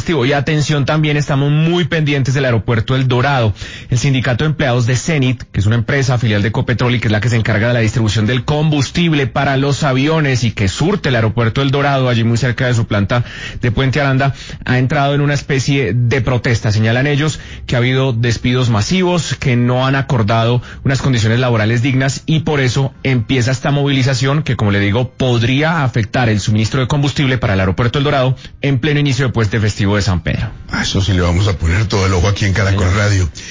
festivo. Y atención también, estamos muy pendientes del aeropuerto El Dorado. El sindicato de empleados de Zenit, que es una empresa filial de Ecopetrol y que es la que se encarga de la distribución del combustible para los aviones y que surte el aeropuerto El Dorado, allí muy cerca de su planta de Puente Aranda, ha entrado en una especie de protesta. Señalan ellos que ha habido despidos masivos, que no han acordado unas condiciones laborales dignas y por eso empieza esta movilización que, como le digo, podría afectar el suministro de combustible para el aeropuerto El Dorado en pleno inicio de puente festivo de San Pedro. A eso sí le vamos a poner todo el ojo aquí en Caracol Radio.